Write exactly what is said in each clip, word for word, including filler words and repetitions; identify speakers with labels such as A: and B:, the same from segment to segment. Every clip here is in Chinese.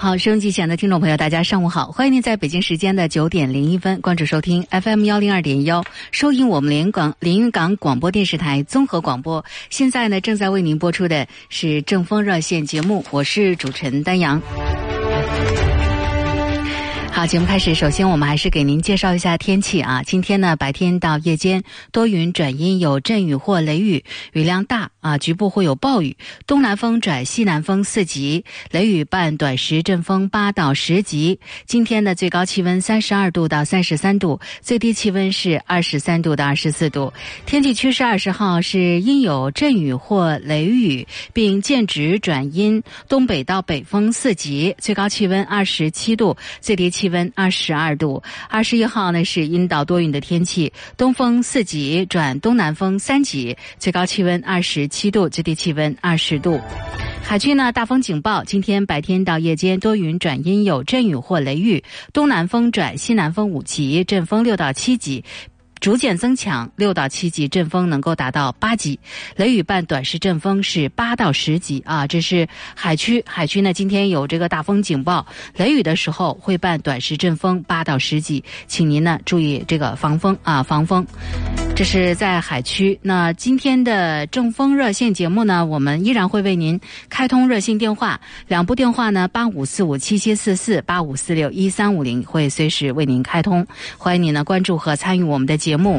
A: 好，收音机前的听众朋友，大家上午好，欢迎您在北京时间的九点零一分关注收听 F M 幺零二点幺，收听我们连云港连云港广播电视台综合广播。现在呢，正在为您播出的是正风热线节目，我是主持人丹阳。好，节目开始，首先我们还是给您介绍一下天气啊。今天呢，白天到夜间多云转阴，有阵雨或雷雨，雨量大啊，局部会有暴雨。东南风转西南风四级，雷雨伴短时阵风八到十级。今天的最高气温三十二度到三十三度，最低气温是二十三度到二十四度。天气趋势二十号是阴有阵雨或雷雨，并间值转阴，东北到北风四级，最高气温二十七度，最低气温气温二十二度。二十一号呢是阴到多云的天气，东风四级转东南风三级，最高气温二十七度，最低气温二十度。海区呢大风警报，今天白天到夜间多云转阴，有阵雨或雷雨，东南风转西南风五级，阵风六到七级。逐渐增强，六到七级，阵风能够达到八级，雷雨伴短时阵风是八到十级啊。这是海区，海区呢今天有这个大风警报，雷雨的时候会伴短时阵风八到十级，请您呢注意这个防风啊，防风。这是在海区。那今天的正风热线节目呢，我们依然会为您开通热线电话，两部电话呢八五四五七七四四、八五四六一三五零会随时为您开通，欢迎您呢关注和参与我们的节目。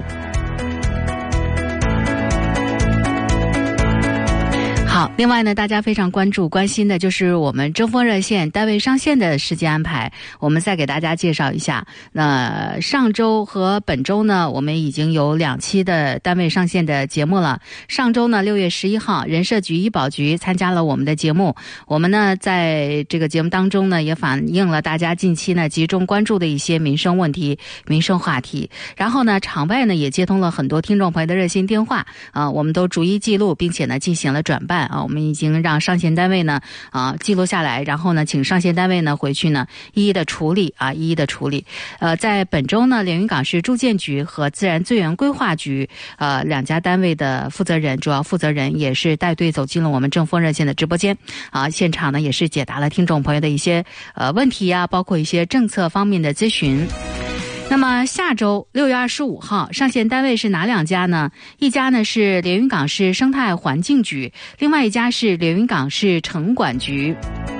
A: 好，另外呢，大家非常关注关心的就是我们正风热线单位上线的时间安排，我们再给大家介绍一下。那上周和本周呢，我们已经有两期的单位上线的节目了。上周呢，六月十一号，人社局医保局参加了我们的节目，我们呢在这个节目当中呢，也反映了大家近期呢集中关注的一些民生问题、民生话题。然后呢，场外呢也接通了很多听众朋友的热线电话啊，我们都逐一记录，并且呢进行了转办。啊，我们已经让上线单位呢啊记录下来，然后呢，请上线单位呢回去呢一一的处理啊，一一的处理。呃，在本周呢，连云港市住建局和自然资源规划局呃两家单位的负责人，主要负责人也是带队走进了我们正风热线的直播间啊，现场呢也是解答了听众朋友的一些呃问题啊，包括一些政策方面的咨询。那么下周六月二十五号上线单位是哪两家呢？一家呢是连云港市生态环境局，另外一家是连云港市城管局。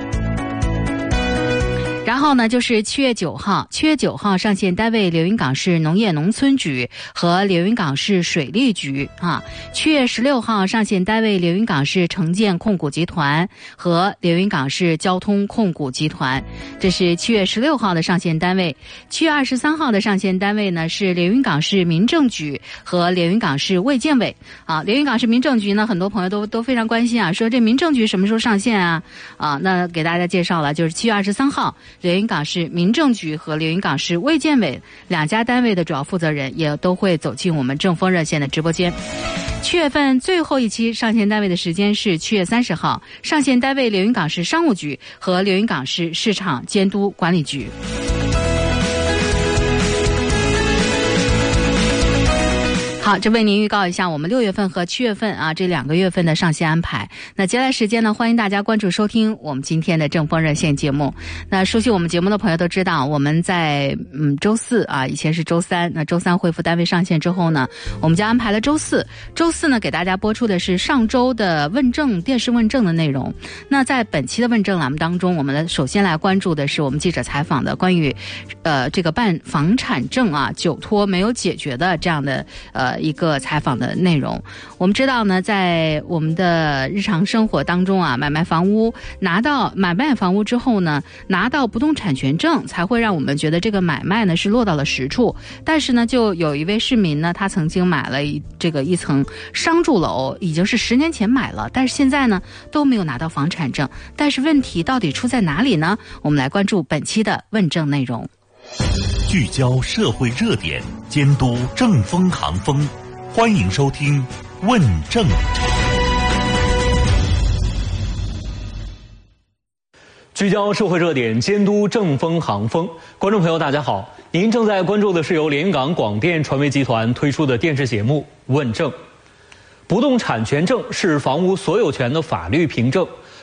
A: 然后呢，就是七月九号，七月九号上线单位连云港市农业农村局和连云港市水利局啊。七月十六号上线单位连云港市城建控股集团和连云港市交通控股集团，这是七月十六号的上线单位。七月二十三号的上线单位呢是连云港市民政局和连云港市卫健委啊。连云港市民政局呢，很多朋友都都非常关心啊，说这民政局什么时候上线啊？啊，那给大家介绍了，就是七月二十三号。连云港市民政局和连云港市卫健委两家单位的主要负责人也都会走进我们正风热线的直播间。七月份最后一期上线单位的时间是七月三十号，上线单位连云港市商务局和连云港市市场监督管理局。好，这为您预告一下我们六月份和七月份啊这两个月份的上线安排。那接下来时间呢，欢迎大家关注收听我们今天的正风热线节目。那熟悉我们节目的朋友都知道，我们在嗯周四啊，以前是周三，那周三恢复单位上线之后呢，我们就安排了周四。周四呢，给大家播出的是上周的问政电视问政的内容。那在本期的问政栏目当中，我们首先来关注的是我们记者采访的关于呃这个办房产证啊久拖没有解决的这样的呃。一个采访的内容。我们知道呢，在我们的日常生活当中啊，买卖房屋拿到买卖房屋之后呢，拿到不动产权证才会让我们觉得这个买卖呢是落到了实处。但是呢，就有一位市民呢，他曾经买了一这个一层商住楼，已经是十年前买了，但是现在呢都没有拿到房产证。但是问题到底出在哪里呢？我们来关注本期的问政内容。
B: 聚焦社会热点，监督正风行风，欢迎收听问政。
C: 聚焦社会热点，监督正风行风。观众朋友大家好，您正在关注的是由连云港广电传媒集团推出的电视节目《问政》。不动产权证是房屋所有权的法律凭证，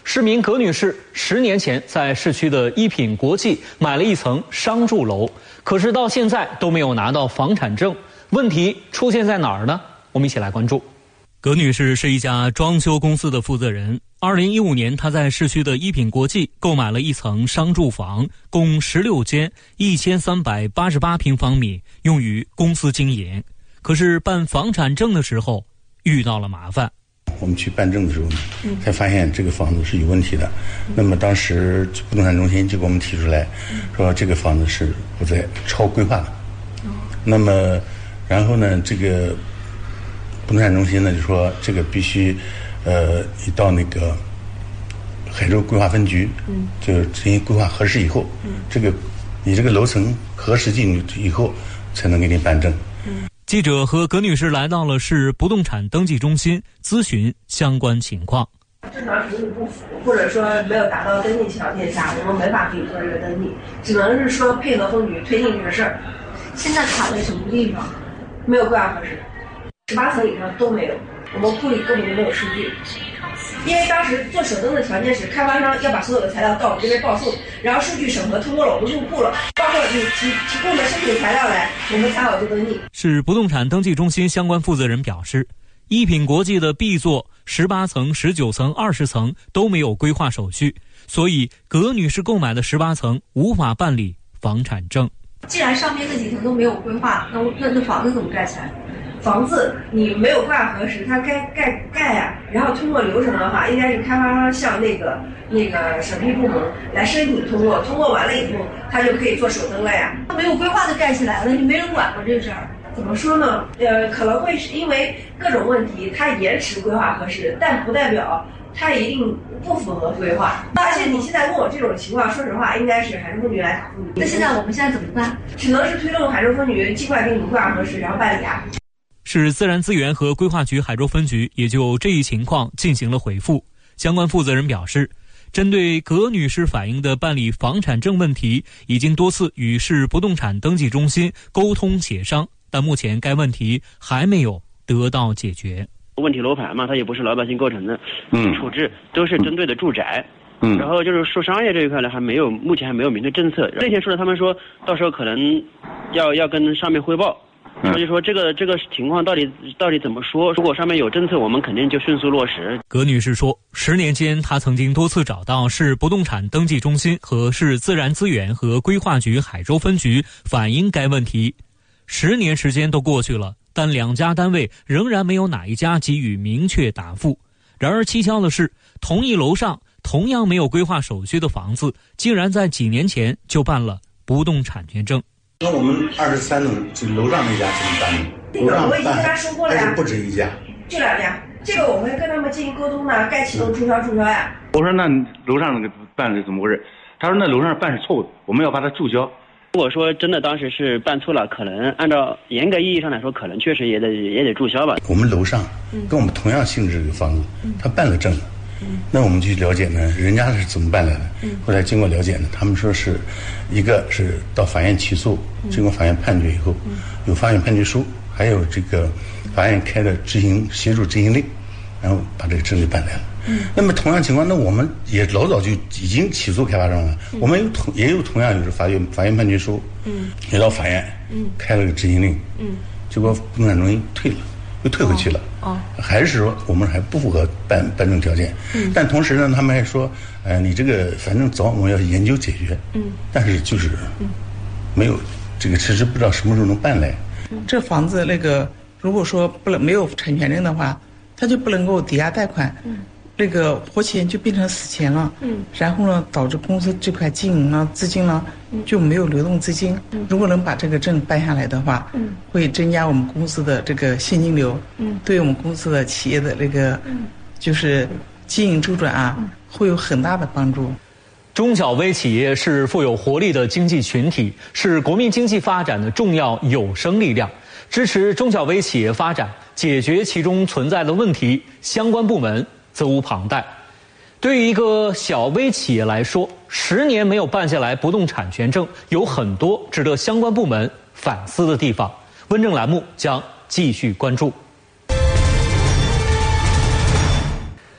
C: 市民葛女士十年前在市区的一品国际买了一层商住楼，可是到现在都没有拿到房产证。问题出现在哪儿呢？我们一起来关注。葛女士是一家装修公司的负责人。二零一五年，她在市区的一品国际购买了一层商住房，共十六间，一千三百八十八平方米，用于公司经营。可是办房产证的时候遇到了麻烦。
D: 我们去办证的时候呢，才发现这个房子是有问题的。那么当时不动产中心就给我们提出来，说这个房子是不在超规划的。那么，然后呢，这个不动产中心呢就说这个必须，呃，一到那个海州规划分局，就进行规划核实以后，这个你这个楼层核实进去以后，才能给你办证。
C: 记者和葛女士来到了市不动产登记中心咨询相关情况。
E: 正常程序不符，或者说没有达到登记条件下，我们没法给你做这个登记，只能是说配合分局推进这个事儿。
F: 现在卡在什么地方？
E: 没有规划核实，十八层以上都没有，我们库里根本就没有数据。因为当时做首登的条件是开发商要把所有的材料到我们这边报送，然后数据审核通过了我们入库了，包括你提提供的申请材料来，我们才好就登记。
C: 市不动产登记中心相关负责人表示，一品国际的 B 座十八层、十九层、二十层都没有规划手续，所以葛女士购买的十八层无法办理房产证。
F: 既然上面那几层都没有规划，那那那房子怎么盖起来？
E: 房子你没有规划核实，它该盖盖呀、啊，然后通过流程的话，应该是开发商向那个那个审批部门来申请通过，通过完了以后，他就可以做首登了呀。
F: 他没有规划的盖起来了，你没人管过这事儿。
E: 怎么说呢？呃，可能会是因为各种问题，它延迟规划核实，但不代表它一定不符合规划。而且你现在问我这种情况，说实话，应该是海州分局来答复你。
F: 那现在我们现在怎么办？
E: 只能是推动海州分局尽快给你规划核实，然后办理啊。
C: 市自然资源和规划局海州分局也就这一情况进行了回复。相关负责人表示，针对葛女士反映的办理房产证问题，已经多次与市不动产登记中心沟通协商，但目前该问题还没有得到解决。
G: 问题楼盘嘛，它也不是老百姓构成的，嗯，处置都是针对的住宅，嗯，然后就是说商业这一块呢，还没有，目前还没有明确政策。那天说的，他们说到时候可能要要跟上面汇报。所以说这个这个情况到底到底怎么说？如果上面有政策，我们肯定就迅速落实。
C: 葛女士说，十年间她曾经多次找到市不动产登记中心和市自然资源和规划局海州分局反映该问题，十年时间都过去了，但两家单位仍然没有哪一家给予明确答复。然而蹊跷的是，同一楼上同样没有规划手续的房子，竟然在几年前就办了不动产权证。
D: 那我们二十三层就楼上那家怎么办呢？
E: 这个我已经跟他说过了呀，
D: 还是不止一家，
E: 就两家。这个我会跟他们进行沟通的，该启动注销注销呀。
H: 我说那楼上那个办是怎么回事？他说那楼上办是错误的，我们要把它注销。
G: 如果说真的当时是办错了，可能按照严格意义上来说，可能确实也得也得注销吧。
D: 我们楼上跟我们同样性质这个房子，他办了证了。那我们就了解呢，人家是怎么办来的？后来经过了解呢，他们说是一个是到法院起诉，经过法院判决以后，有法院判决书，还有这个法院开的执行协助执行令，然后把这个证给办来了。那么同样情况，那我们也老早就已经起诉开发商了，我们有同也有同样就是法院法院判决书，也到法院开了个执行令，结果不动产中心退了。又退回去了，哦，还是说我们还不符合办办证条件，嗯，但同时呢，他们还说，呃，你这个反正早我们要研究解决，嗯，但是就是，嗯，没有这个迟迟不知道什么时候能办来。
I: 这房子那个如果说不能没有产权证的话，他就不能够抵押贷款，嗯，那个活钱就变成死钱了，嗯，然后呢，导致公司这块经营呢资金呢就没有流动资金。嗯，如果能把这个证办下来的话，嗯，会增加我们公司的这个现金流，嗯，对我们公司的企业的那个，嗯，就是经营周转啊，嗯，会有很大的帮助。
C: 中小微企业是富有活力的经济群体，是国民经济发展的重要有生力量。支持中小微企业发展，解决其中存在的问题，相关部门责无旁贷。对于一个小微企业来说，十年没有办下来不动产权证，有很多值得相关部门反思的地方。问政栏目将继续关注。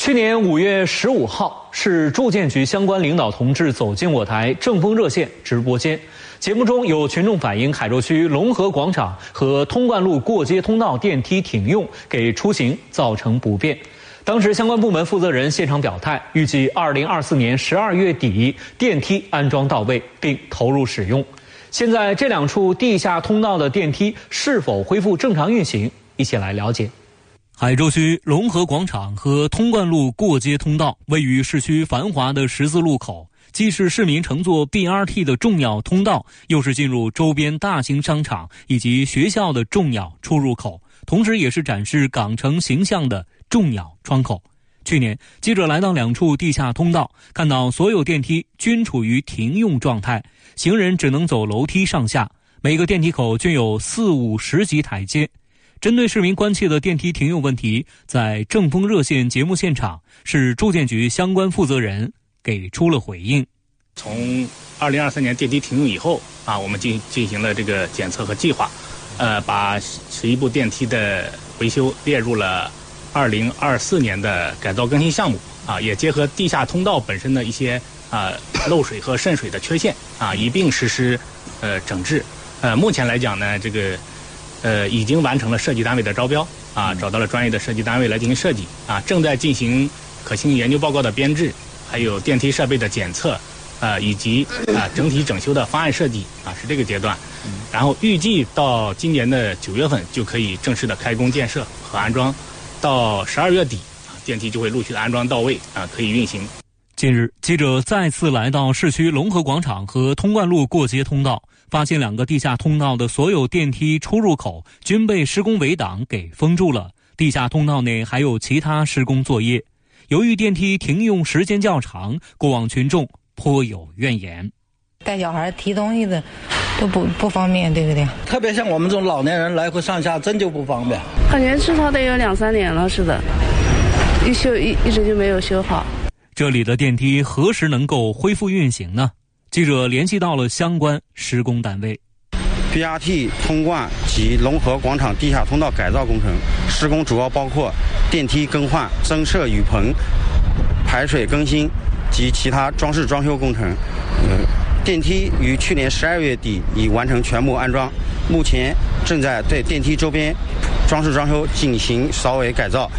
C: 去年五月十五号，市住建局相关领导同志走进我台正风热线直播间。节目中有群众反映海州区龙河广场和通贯路过街通道电梯停用，给出行造成不便。当时相关部门负责人现场表态，预计二零二四年十二月底电梯安装到位并投入使用。现在这两处地下通道的电梯是否恢复正常运行？一起来了解。
J: 海州区龙河广场和通贯路过街通道位于市区繁华的十字路口，既是市民乘坐 B R T 的重要通道，又是进入周边大型商场以及学校的重要出入口，同时也是展示港城形象的重要窗口。去年，记者来到两处地下通道，看到所有电梯均处于停用状态，行人只能走楼梯上下，每个电梯口均有四五十级台阶。针对市民关切的电梯停用问题，在正风热线节目现场，市住建局相关负责人给出了回应。
K: 从二零二三年电梯停用以后啊，我们进进行了这个检测和计划，呃，把十一部电梯的维修列入了二零二四年的改造更新项目啊，也结合地下通道本身的一些啊漏水和渗水的缺陷啊，一并实施呃整治。呃，目前来讲呢，这个。呃，已经完成了设计单位的招标啊，找到了专业的设计单位来进行设计啊，正在进行可行研究报告的编制，还有电梯设备的检测，呃，以及啊整体整修的方案设计啊，是这个阶段。然后预计到今年的九月份就可以正式的开工建设和安装，到十二月底啊，电梯就会陆续的安装到位啊，可以运行。
J: 近日，记者再次来到市区龙河广场和通贯路过街通道，发现两个地下通道的所有电梯出入口均被施工围挡给封住了，地下通道内还有其他施工作业。由于电梯停用时间较长，过往群众颇有怨言。
L: 带小孩提东西的都不不方便，对不对？
M: 特别像我们这种老年人来回上下真就不方便。
N: 感觉至少得有两三年了似的，一修一一直就没有修好。
J: 这里的电梯何时能够恢复运行呢？记者联系到了相关施工单位。
O: B R T 通贯及龙河广场地下通道改造工程施工主要包括电梯更换、增设雨棚、排水更新及其他装饰装修工程。呃，电梯于去年十二月底已完成全部安装，目前正在对电梯周边装饰装修进行扫尾改造。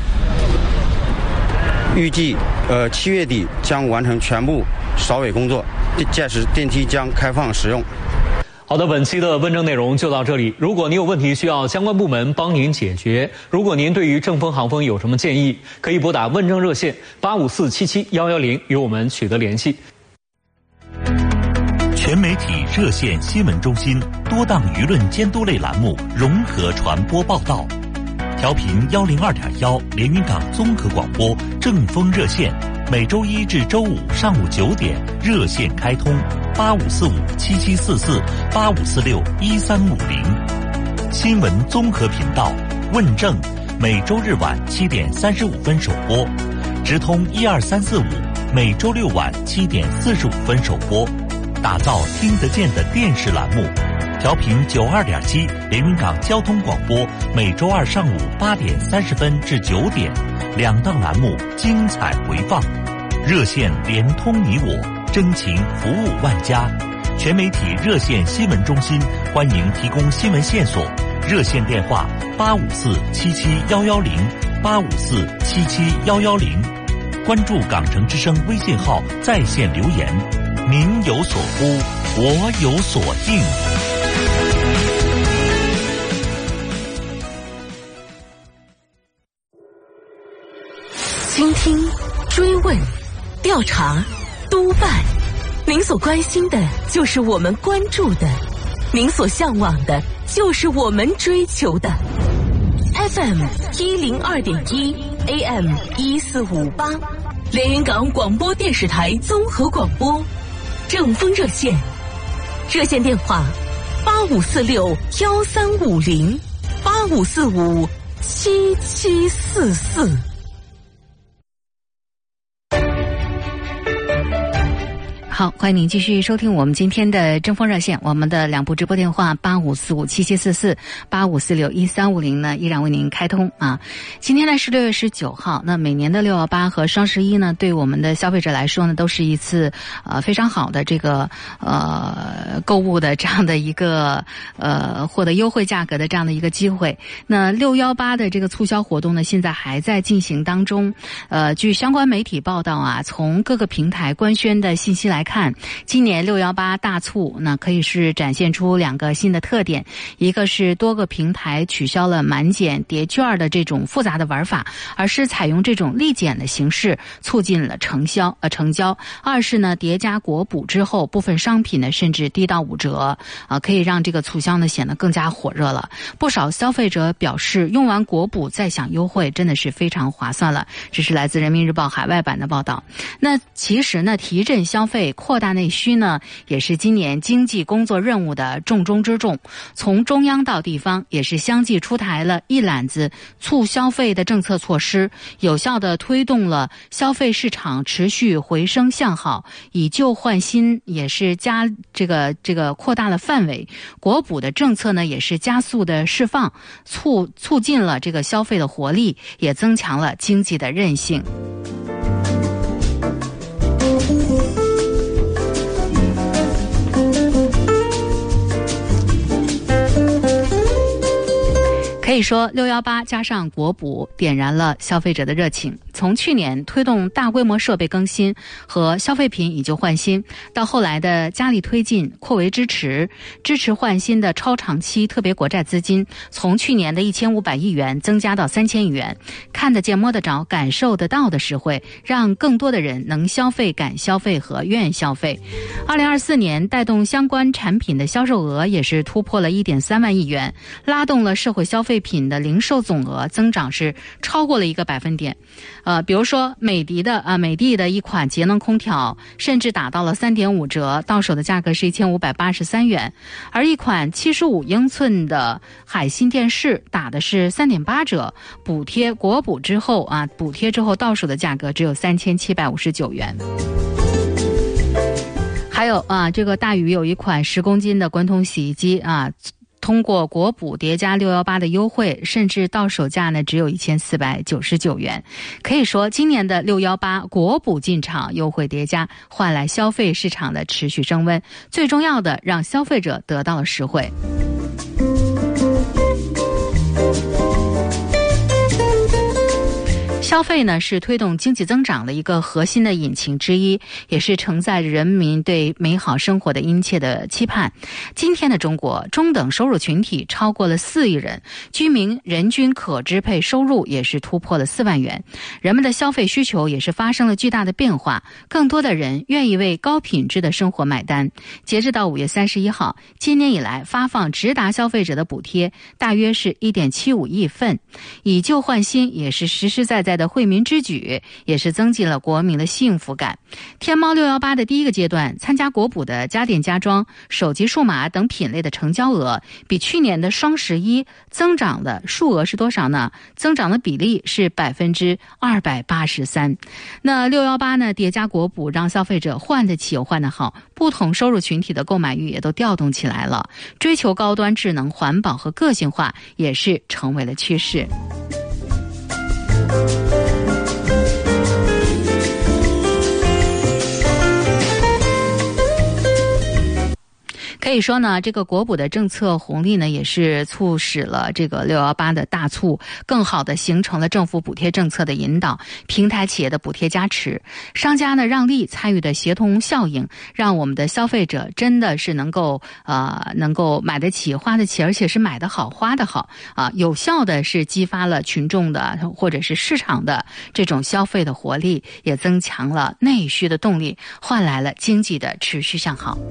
O: 预计呃七月底将完成全部扫尾工作，届时电梯将开放使用。
C: 好的，本期的问政内容就到这里。如果您有问题需要相关部门帮您解决，如果您对于正风航风有什么建议，可以拨打问政热线八五四七七幺幺零与我们取得联系。
B: 全媒体热线新闻中心多档舆论监督类栏目融合传播报道，调频幺零二点幺连云港综合广播正风热线。 每周一至周五上午九点热线开通八五四五七七四四八五四六一三五零，新闻综合频道问政每周日晚七点三十五分首播，直通一二三四五每周六晚七点四十五分首播，打造听得见的电视栏目。调频九二点七连云港交通广播每周二上午八点三十分至九点，两档栏目精彩回放。 热线连通你我，真情服务万家。全媒体热线新闻中心欢迎提供新闻线索，热线电话八五四七七幺幺零八五四七七幺幺零。关注港城之声微信号在线留言，您有所呼，我有所应。
P: 倾听、追问、调查、督办，您所关心的就是我们关注的，您所向往的就是我们追求的。F M 一零二点一 ，A M 一四五八，连云港广播电视台综合广播，正风热线，热线电话八五四六幺三五零八五四五七七四四。
A: 好，欢迎您继续收听我们今天的争锋热线，我们的两部直播电话八五四五七七四四、八五四六一三五零呢，依然为您开通啊。今天呢是六月十九号，那每年的六幺八和双十一呢，对我们的消费者来说呢，都是一次呃非常好的这个呃购物的这样的一个呃获得优惠价格的这样的一个机会。那六幺八的这个促销活动呢，现在还在进行当中。呃，据相关媒体报道啊，从各个平台官宣的信息来看，今年六幺八大促那可以是展现出两个新的特点，一个是多个平台取消了满减叠券的这种复杂的玩法，而是采用这种立减的形式，促进了成销呃成交。二是呢，叠加国补之后，部分商品呢甚至低到五折啊、呃，可以让这个促销呢显得更加火热了。不少消费者表示，用完国补再享优惠，真的是非常划算了。这是来自人民日报海外版的报道。那其实呢，提振消费、扩大内需呢，也是今年经济工作任务的重中之重。从中央到地方，也是相继出台了一揽子促消费的政策措施，有效地推动了消费市场持续回升向好。以旧换新也是加这个这个扩大了范围，国补的政策呢也是加速的释放，促促进了这个消费的活力，也增强了经济的韧性。可以说六幺八加上国补点燃了消费者的热情。从去年推动大规模设备更新和消费品以旧换新，到后来的加力推进扩围支持，支持换新的超长期特别国债资金从去年的一千五百亿元增加到三千亿元，看得见摸得着感受得到的实惠，让更多的人能消费、敢消费和愿消费。二零二四年带动相关产品的销售额也是突破了一点三万亿元，拉动了社会消费品的零售总额增长是超过了一个百分点。呃，比如说美的的啊，美的的一款节能空调甚至打到了三点五折，到手的价格是一千五百八十三元，而一款七十五英寸的海信电视打的是三点八折，补贴国补之后啊，补贴之后到手的价格只有三千七百五十九元。还有啊，这个大宇有一款十公斤的滚筒洗衣机啊，通过国补叠加六幺八的优惠，甚至到手价呢只有一千四百九十九元。可以说，今年的六幺八国补进场，优惠叠加，换来消费市场的持续升温。最重要的，让消费者得到了实惠。消费呢是推动经济增长的一个核心的引擎之一，也是承载着人民对美好生活的殷切的期盼。今天的中国，中等收入群体超过了四亿人，居民人均可支配收入也是突破了四万元，人们的消费需求也是发生了巨大的变化，更多的人愿意为高品质的生活买单。截至到五月三十一号，今年以来发放直达消费者的补贴大约是一点七五亿份，以旧换新也是实实在在的惠民之举，也是增进了国民的幸福感。天猫六幺八的第一个阶段，参加国补的家电家装、手机数码等品类的成交额，比去年的双十一增长的数额是多少呢？增长的比例是百分之二百八十三。那六幺八呢，叠加国补，让消费者换得起又换得好，不同收入群体的购买欲也都调动起来了，追求高端、智能、环保和个性化也是成为了趋势。可以说呢，这个国补的政策红利呢，也是促使了这个六幺八的大促更好的形成了政府补贴政策的引导，平台企业的补贴加持，商家呢让利参与的协同效应，让我们的消费者真的是能够呃能够买得起、花得起，而且是买得好、花得好啊，有效的是激发了群众的或者是市场的这种消费的活力，也增强了内需的动力，换来了经济的持续向好。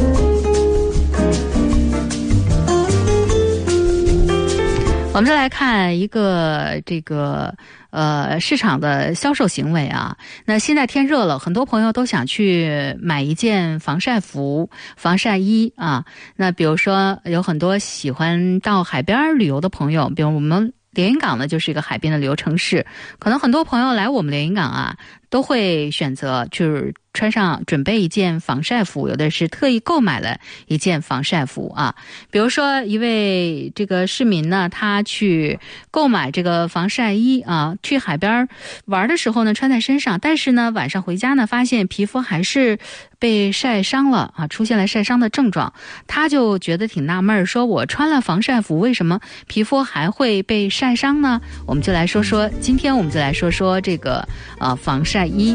A: 我们再来看一个这个呃市场的销售行为啊。那现在天热了，很多朋友都想去买一件防晒服、防晒衣啊。那比如说有很多喜欢到海边旅游的朋友，比如我们连云港呢就是一个海边的旅游城市，可能很多朋友来我们连云港啊，都会选择就是穿上准备一件防晒服，有的是特意购买了一件防晒服啊。比如说一位这个市民呢，他去购买这个防晒衣啊，去海边玩的时候呢穿在身上，但是呢晚上回家呢发现皮肤还是被晒伤了啊，出现了晒伤的症状，他就觉得挺纳闷，说我穿了防晒服，为什么皮肤还会被晒伤呢？我们就来说说，今天我们就来说说这个呃防晒衣。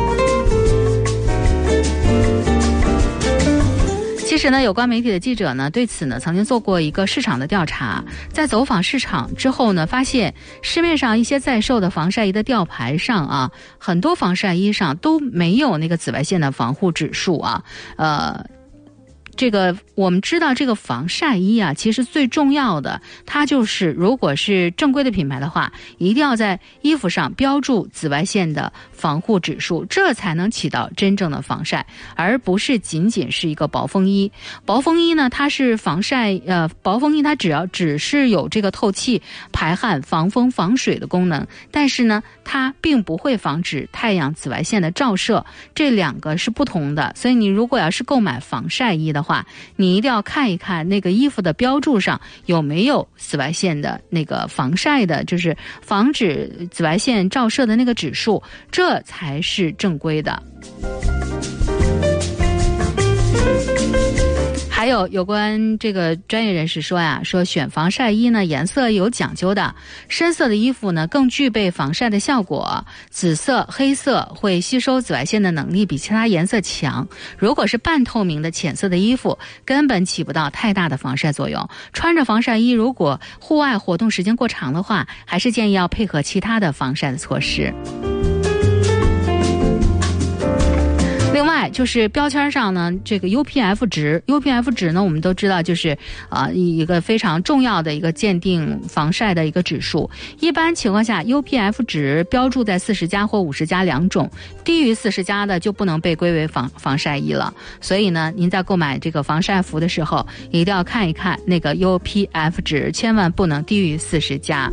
A: 其实呢，有关媒体的记者呢，对此呢曾经做过一个市场的调查，在走访市场之后呢，发现市面上一些在售的防晒衣的吊牌上啊，很多防晒衣上都没有那个紫外线的防护指数啊，呃。这个我们知道，这个防晒衣啊，其实最重要的，它就是如果是正规的品牌的话，一定要在衣服上标注紫外线的防护指数，这才能起到真正的防晒，而不是仅仅是一个薄风衣。薄风衣呢，它是防晒，呃，薄风衣它只要只是有这个透气、排汗、防风、防水的功能，但是呢，它并不会防止太阳紫外线的照射，这两个是不同的。所以你如果要是购买防晒衣的话，你一定要看一看那个衣服的标注上有没有紫外线的那个防晒的，就是防止紫外线照射的那个指数，这才是正规的。还有有关这个专业人士说呀，说选防晒衣呢颜色有讲究的，深色的衣服呢更具备防晒的效果，紫色、黑色会吸收紫外线的能力比其他颜色强。如果是半透明的浅色的衣服，根本起不到太大的防晒作用。穿着防晒衣，如果户外活动时间过长的话，还是建议要配合其他的防晒的措施。另外就是标签上呢，这个 U P F 值 ，U P F 值呢，我们都知道就是啊、呃、一个非常重要的一个鉴定防晒的一个指数。一般情况下 ，U P F 值标注在四十加或五十加两种，低于四十加的就不能被归为防防晒衣了。所以呢，您在购买这个防晒服的时候，一定要看一看那个 U P F 值，千万不能低于四十加。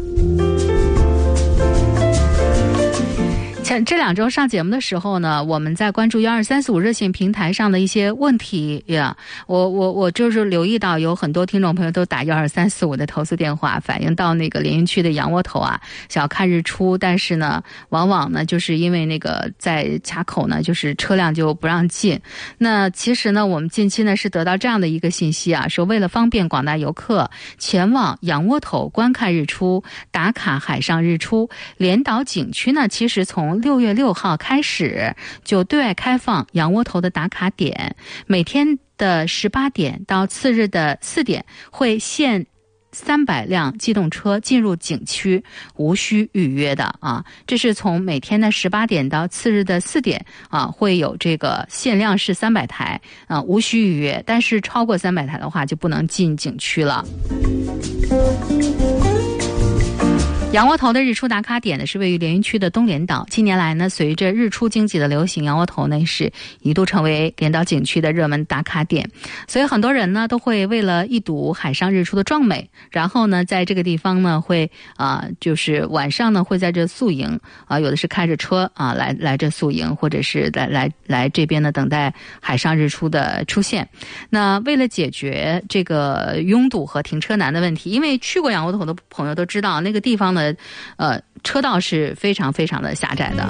A: 前这两周上节目的时候呢，我们在关注幺二三四五热线平台上的一些问题呀，我我我就是留意到有很多听众朋友都打幺二三四五的投诉电话，反映到那个连云区的洋窝头啊，想要看日出，但是呢，往往呢就是因为那个在卡口呢，就是车辆就不让进。那其实呢，我们近期呢是得到这样的一个信息啊，说为了方便广大游客前往洋窝头观看日出、打卡海上日出，连岛景区呢其实从六月六号开始就对外开放洋窝头的打卡点，每天的十八点到次日的四点会限三百辆机动车进入景区，无需预约的啊。这是从每天的十八点到次日的四点啊，会有这个限量是三百台啊，无需预约。但是超过三百台的话就不能进景区了。洋窝头的日出打卡点呢是位于连云区的东连岛。近年来呢，随着日出经济的流行，洋窝头呢是一度成为连岛景区的热门打卡点。所以很多人呢都会为了一睹海上日出的壮美，然后呢在这个地方呢会啊、呃、就是晚上呢会在这宿营啊、呃，有的是开着车啊来来这宿营，或者是来来来这边呢等待海上日出的出现。那为了解决这个拥堵和停车难的问题，因为去过洋窝头的朋友都知道那个地方呢呃，车道是非常非常的狭窄的，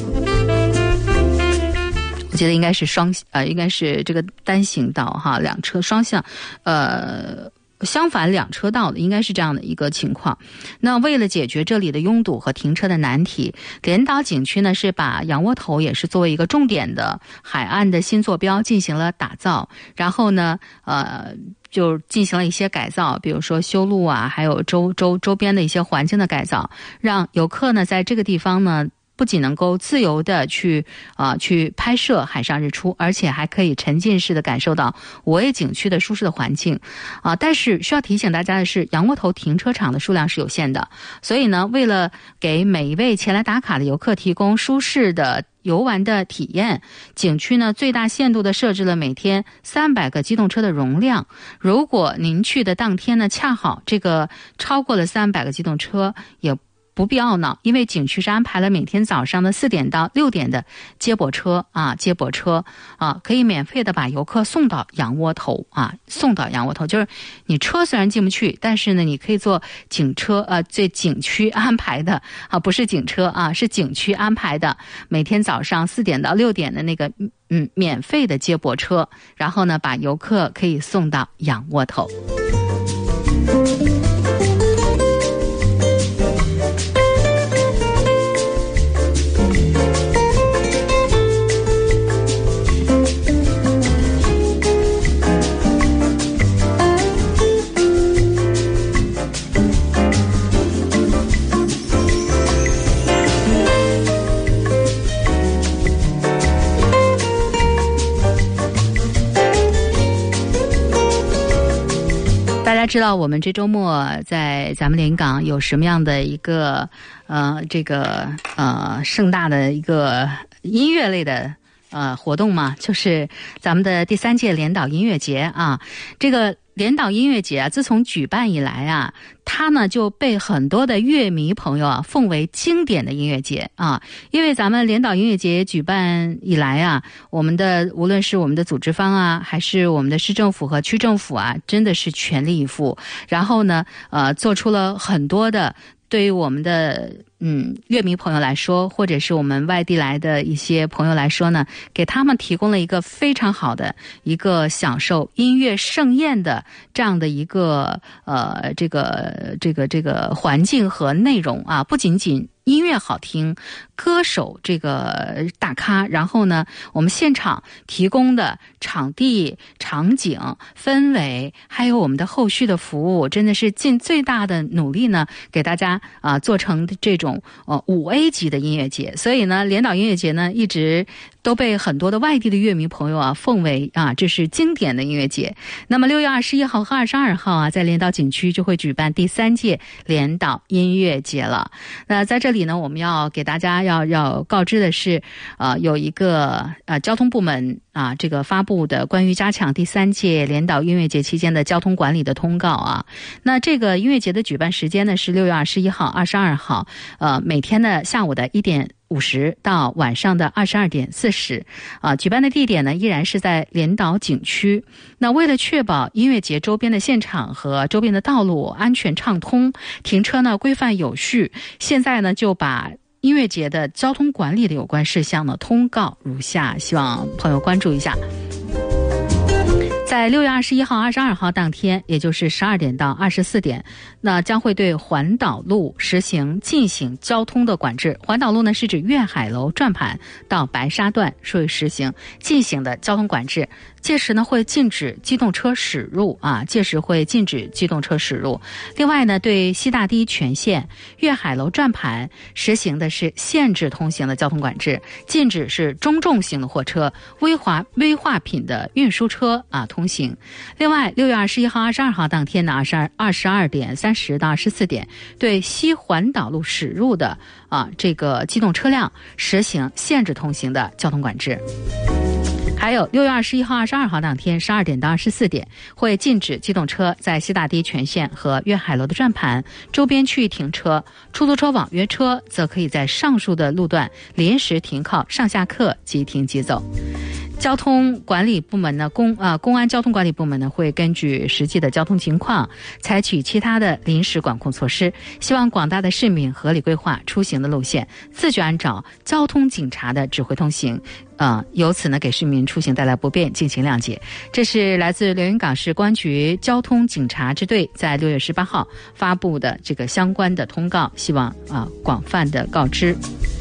A: 我记得应该是双呃，应该是这个单行道哈，两车双向，呃。相反两车道的应该是这样的一个情况。那为了解决这里的拥堵和停车的难题，连岛景区呢是把洋窝头也是作为一个重点的海岸的新坐标进行了打造，然后呢呃就进行了一些改造，比如说修路啊，还有周周周边的一些环境的改造，让游客呢在这个地方呢不仅能够自由的去啊、呃、去拍摄海上日出，而且还可以沉浸式的感受到五 A 景区的舒适的环境啊、呃。但是需要提醒大家的是，洋窝头停车场的数量是有限的，所以呢，为了给每一位前来打卡的游客提供舒适的游玩的体验，景区呢最大限度的设置了每天三百个机动车的容量。如果您去的当天呢恰好这个超过了三百个机动车，也不必懊恼，因为景区是安排了每天早上的四点到六点的接驳车啊，接驳车啊，可以免费的把游客送到羊窝头啊，送到羊窝头，就是你车虽然进不去，但是呢，你可以坐景车呃，这景区安排的啊，不是警车啊，是景区安排的，每天早上四点到六点的那个嗯免费的接驳车，然后呢，把游客可以送到羊窝头。大家知道我们这周末在咱们连云港有什么样的一个呃这个呃盛大的一个音乐类的呃活动吗？就是咱们的第三届连岛音乐节啊。这个连岛音乐节啊，自从举办以来啊，它呢就被很多的乐迷朋友啊奉为经典的音乐节啊。因为咱们连岛音乐节举办以来啊，我们的无论是我们的组织方啊，还是我们的市政府和区政府啊，真的是全力以赴，然后呢，呃，做出了很多的对于我们的嗯乐迷朋友来说，或者是我们外地来的一些朋友来说呢，给他们提供了一个非常好的一个享受音乐盛宴的这样的一个呃这个这个这个环境和内容啊，不仅仅音乐好听，歌手这个大咖，然后呢，我们现场提供的场地、场景、氛围，还有我们的后续的服务，真的是尽最大的努力呢，给大家啊、呃、做成这种呃五 A 级的音乐节。所以呢，连岛音乐节呢一直都被很多的外地的乐迷朋友啊奉为啊这是经典的音乐节。那么六月二十一号和二十二号啊，在连岛景区就会举办第三届连岛音乐节了。那在这里呢，我们要给大家要要告知的是，呃，有一个呃交通部门啊，这个发布的关于加强第三届连岛音乐节期间的交通管理的通告啊。那这个音乐节的举办时间呢是六月二十一号、二十二号，呃，每天的下午的一点五十到晚上的二十二点四十，啊，举办的地点呢依然是在连岛景区。那为了确保音乐节周边的现场和周边的道路安全畅通，停车呢规范有序，现在呢就把音乐节的交通管理的有关事项呢通告如下，希望朋友关注一下。在六月二十一号、二十二号当天，也就是十二点到二十四点，那将会对环岛路实行进行交通的管制。环岛路呢是指粤海楼转盘到白沙段，会实行进行的交通管制。届时呢会禁止机动车驶入啊，届时会禁止机动车驶入。另外呢，对西大堤全线、粤海楼转盘实行的是限制通行的交通管制，禁止是中重型的货车、危化危化品的运输车啊通行。另外，六月二十一号、二十二号当天呢，二十二二十二点三十到二十四点，对西环岛路驶入的啊这个机动车辆实行限制通行的交通管制。还有六月二十一号、二十二号当天，十二点到二十四点，会禁止机动车在西大堤全线和粤海楼的转盘周边区域停车，出租车、网约车则可以在上述的路段临时停靠上下客，即停即走。交通管理部门呢，公啊、呃、公安交通管理部门呢会根据实际的交通情况，采取其他的临时管控措施。希望广大的市民合理规划出行的路线，自觉按照交通警察的指挥通行，呃，由此呢给市民出行带来不便，敬请谅解。这是来自连云港市公安局交通警察支队在六月十八号发布的这个相关的通告，希望啊、呃、广泛的告知。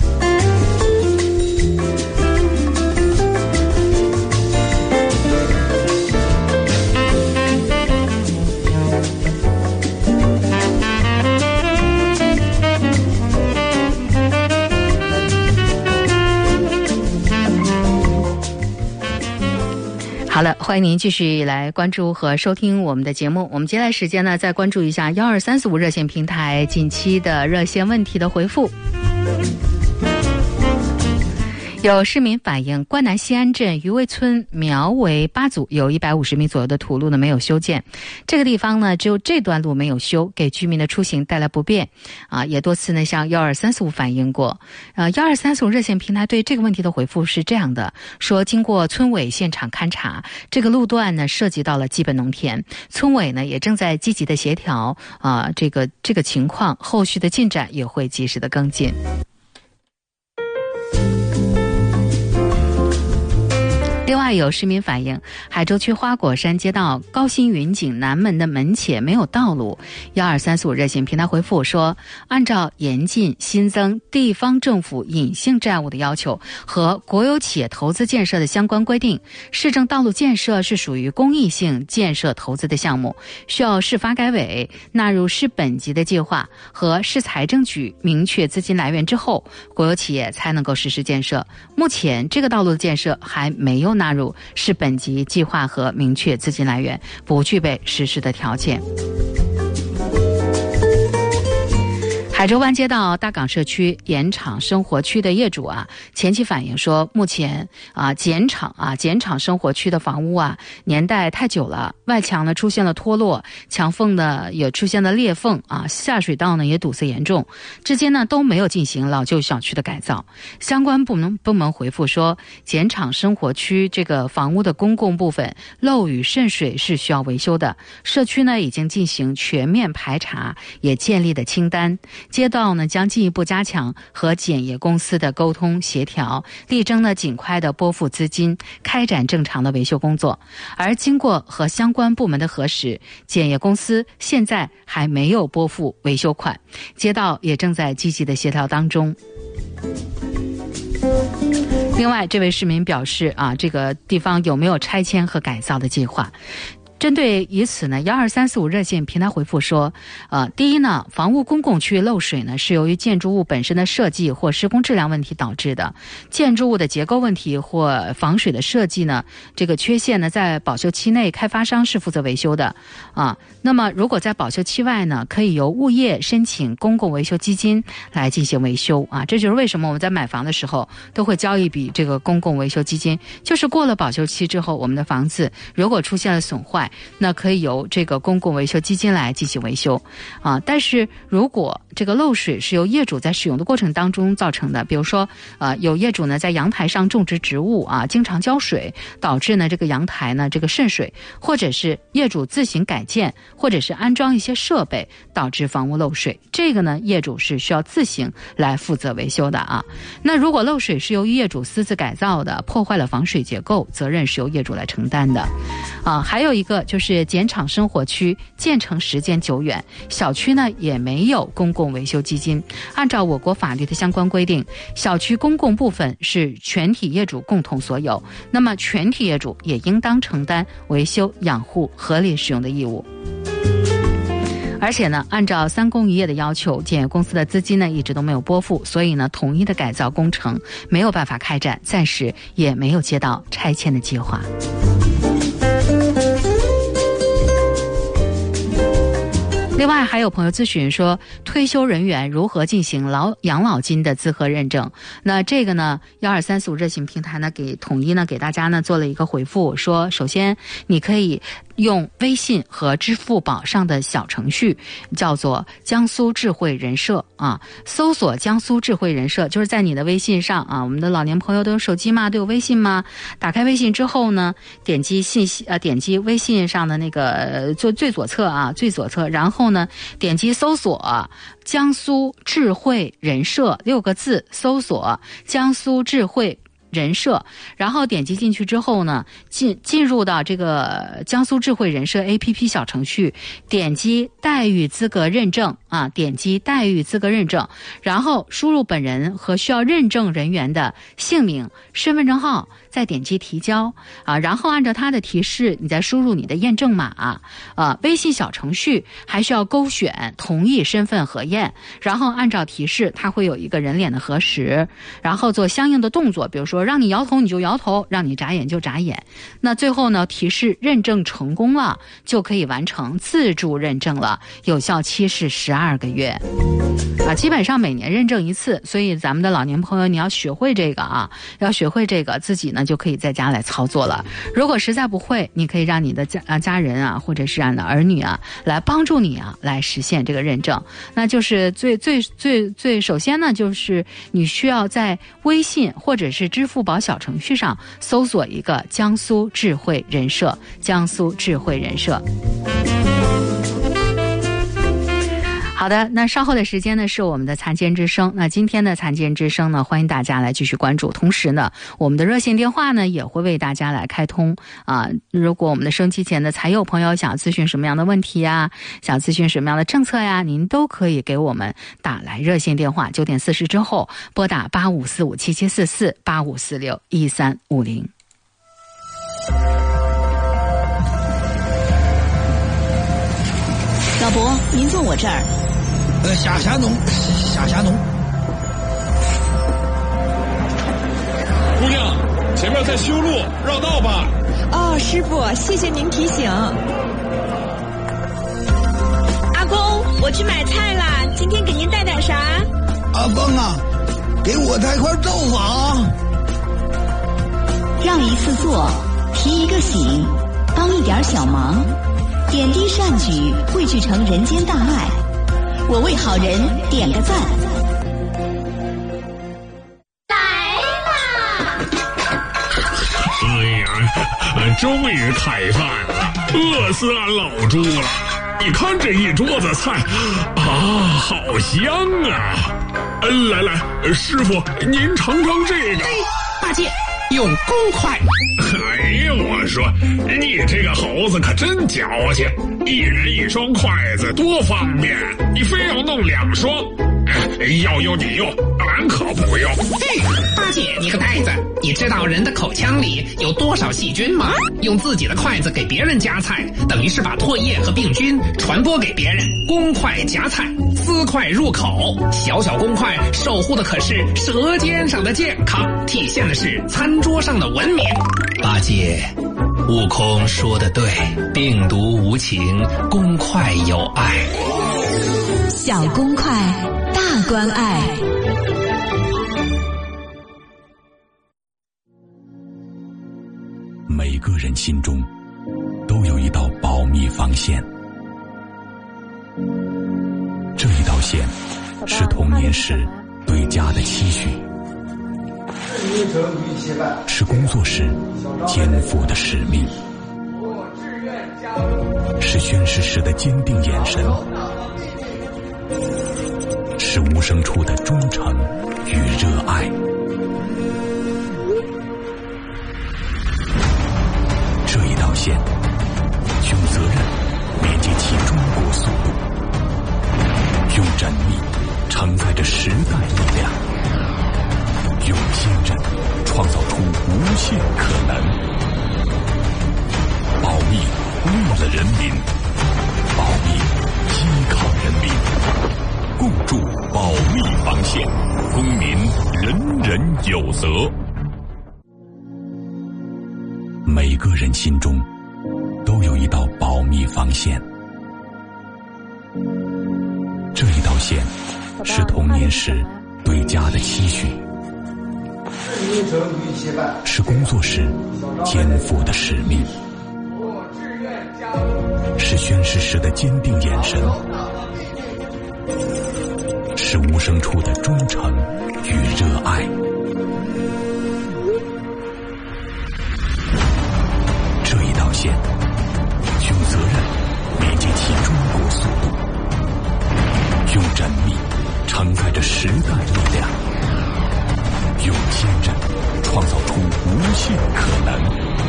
A: 好了，欢迎您继续来关注和收听我们的节目。我们接下来时间呢，再关注一下幺二三四五热线平台近期的热线问题的回复。 有市民反映，关南西安镇余围村苗围八组有一百五十米左右的土路呢没有修建，这个地方呢只有这段路没有修，给居民的出行带来不便啊，也多次呢向幺二三四五反映过。呃，幺二三四五热线平台对这个问题的回复是这样的，说经过村委现场勘查，这个路段呢涉及到了基本农田，村委呢也正在积极的协调啊，这个这个情况，后续的进展也会及时的跟进。另外有市民反映，海州区花果山街道高新云景南门的门前没有道路。幺二三四五热线平台回复说，按照严禁新增地方政府隐性债务的要求和国有企业投资建设的相关规定，市政道路建设是属于公益性建设投资的项目，需要市发改委纳入市本级的计划和市财政局明确资金来源之后，国有企业才能够实施建设。目前这个道路的建设还没有纳入市本级计划和明确资金来源，不具备实施的条件。海州湾街道大港社区盐场生活区的业主啊，前期反映说，目前啊碱厂啊碱厂生活区的房屋啊年代太久了，外墙呢出现了脱落，墙缝呢也出现了裂缝啊，下水道呢也堵塞严重，至今呢都没有进行老旧小区的改造。相关部门部门回复说，碱厂生活区这个房屋的公共部分漏雨渗水是需要维修的，社区呢已经进行全面排查，也建立了清单。街道呢将进一步加强和检业公司的沟通协调，力争呢尽快的拨付资金，开展正常的维修工作。而经过和相关部门的核实，检业公司现在还没有拨付维修款，街道也正在积极的协调当中。另外，这位市民表示啊，这个地方有没有拆迁和改造的计划？针对于此呢，幺二三四五热线平台回复说，呃，第一呢，房屋公共区域漏水呢，是由于建筑物本身的设计或施工质量问题导致的。建筑物的结构问题或防水的设计呢，这个缺陷呢，在保修期内，开发商是负责维修的啊。那么，如果在保修期外呢，可以由物业申请公共维修基金来进行维修啊。这就是为什么我们在买房的时候都会交一笔这个公共维修基金，就是过了保修期之后，我们的房子如果出现了损坏，那可以由这个公共维修基金来进行维修啊。但是如果这个漏水是由业主在使用的过程当中造成的，比如说呃有业主呢在阳台上种植植物啊，经常浇水，导致呢这个阳台呢这个渗水，或者是业主自行改建，或者是安装一些设备导致房屋漏水，这个呢业主是需要自行来负责维修的啊。那如果漏水是由于业主私自改造的，破坏了防水结构，责任是由业主来承担的啊。还有一个就是碱厂生活区建成时间久远，小区呢也没有公共维修基金。按照我国法律的相关规定，小区公共部分是全体业主共同所有，那么全体业主也应当承担维修养护合理使用的义务。而且呢，按照三公一业的要求，检业公司的资金呢一直都没有拨付，所以呢，统一的改造工程没有办法开展，暂时也没有接到拆迁的计划。另外还有朋友咨询说，退休人员如何进行老养老金的资格认证？那这个呢，幺二三四五热线平台呢给统一呢给大家呢做了一个回复，说首先你可以用微信和支付宝上的小程序，叫做江苏智慧人社啊，搜索江苏智慧人社，就是在你的微信上啊，我们的老年朋友都有手机吗？都有微信吗？打开微信之后呢，点击信息呃，点击微信上的那个最最左侧啊，最左侧，然后呢，点击搜索江苏智慧人社六个字，搜索江苏智慧人社，然后点击进去之后呢，进进入到这个江苏智慧人社 A P P 小程序，点击待遇资格认证啊，点击待遇资格认证，然后输入本人和需要认证人员的姓名、身份证号，再点击提交啊，然后按照他的提示，你再输入你的验证码啊。微信小程序还需要勾选同意身份核验，然后按照提示，它会有一个人脸的核实，然后做相应的动作，比如说说让你摇头你就摇头，让你眨眼就眨眼。那最后呢，提示认证成功了，就可以完成自助认证了，有效期是十二个月。啊，基本上每年认证一次，所以咱们的老年朋友你要学会这个啊，要学会这个，自己呢就可以在家来操作了。如果实在不会，你可以让你的家啊家人啊，或者是让你的儿女啊来帮助你啊，来实现这个认证。那就是最最最最首先呢，就是你需要在微信或者是支付宝小程序上搜索一个江苏智慧人社，江苏智慧人社。好的，那稍后的时间呢是我们的残健之声。那今天的残健之声呢，欢迎大家来继续关注。同时呢，我们的热线电话呢也会为大家来开通啊。如果我们的收音机前的财友朋友想咨询什么样的问题呀，想咨询什么样的政策呀，您都可以给我们打来热线电话，九点四十之后拨打八五四五七七四四八五四六一三五零。
Q: 老伯，您坐我这儿。
R: 呃，下下农，下下农。
S: 姑娘，前面在修路，绕道吧。
Q: 哦，师傅，谢谢您提醒。阿公，我去买菜啦，今天给您带点啥？
R: 阿峰啊，给我带块豆腐啊。
T: 让一次做，提一个醒，帮一点小忙，点滴善举，汇聚成人间大爱。我为好人点个赞。
U: 来啦！哎呀，终于开饭了，饿死俺老猪了！你看这一桌子菜，啊，好香啊！来来，师傅您尝尝这个。
V: 大姐，用公筷。
U: 哎呀，我说你这个猴子可真矫情，一人一双筷子多方便，你非要弄两双。哎，要用你用，俺可不用。
V: 嘿，大姐你个呆子，你知道人的口腔里有多少细菌吗？用自己的筷子给别人夹菜，等于是把唾液和病菌传播给别人。公筷夹菜，私筷入口，小小公筷守护的可是舌尖上的健康，体现的是餐桌上的文明。 八戒，悟空说的对，病毒无情，公筷有爱。
T: 小公筷，大关爱。
W: 每个人心中都有一道保密防线，这一道线是童年时对家的期许，是工作时肩负的使命，是宣誓时的坚定眼神，是无声处的忠诚与热爱。这一道线，用责任连接起中国速度，用缜密承载着时代力量，用坚韧创造出无限可能。保密为了人民，保密依靠人民，共筑保密防线，公民人人有责。每个人心中都有一道保密防线，这一道线是童年时对家的期许，是工作时肩负的使命，是宣誓时的坚定眼神，是无声处的忠诚与热爱。这一道线，用责任连接起中国速度，用缜密承载着时代力量，用坚韧创造出无限可能。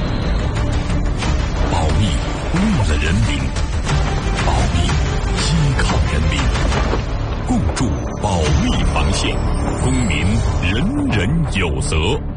W: 保密为了人民，保密依靠人民，共筑保密防线，公民人人有责。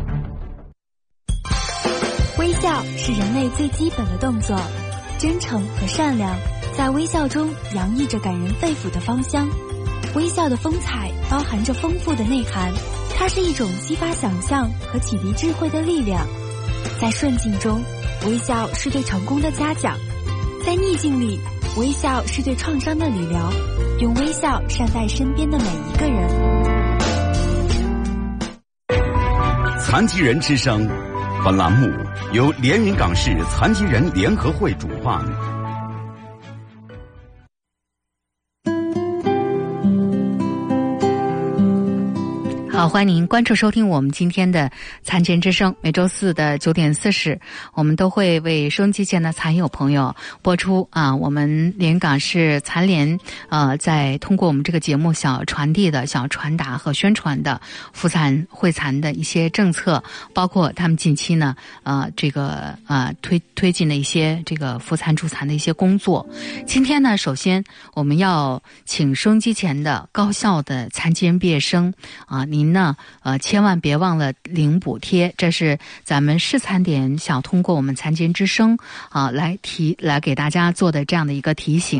X: 微笑是人类最基本的动作，真诚和善良在微笑中洋溢着感人肺腑的芳香。微笑的风采包含着丰富的内涵， 它是一种激发想象和启迪智慧的力量。在顺境中，微笑是对成功的嘉奖；在逆境里，微笑是对创伤的理疗。用微笑善待身边的每一个人。
E: 残疾人之声，本栏目由连云港市残疾人联合会主办。
A: 好，欢迎您关注收听我们今天的残疾人之声。每周四的九点四十，我们都会为收音机前的残友朋友播出啊，我们连云港市残联呃，在通过我们这个节目想要传递的、想要传达和宣传的扶残惠残的一些政策，包括他们近期呢呃这个呃推推进的一些这个扶残助残的一些工作。今天呢，首先我们要请收音机前的高校的残疾人毕业生啊，您呢，呃，千万别忘了领补贴，这是咱们市残联想通过我们残疾人之声啊来提来给大家做的这样的一个提醒。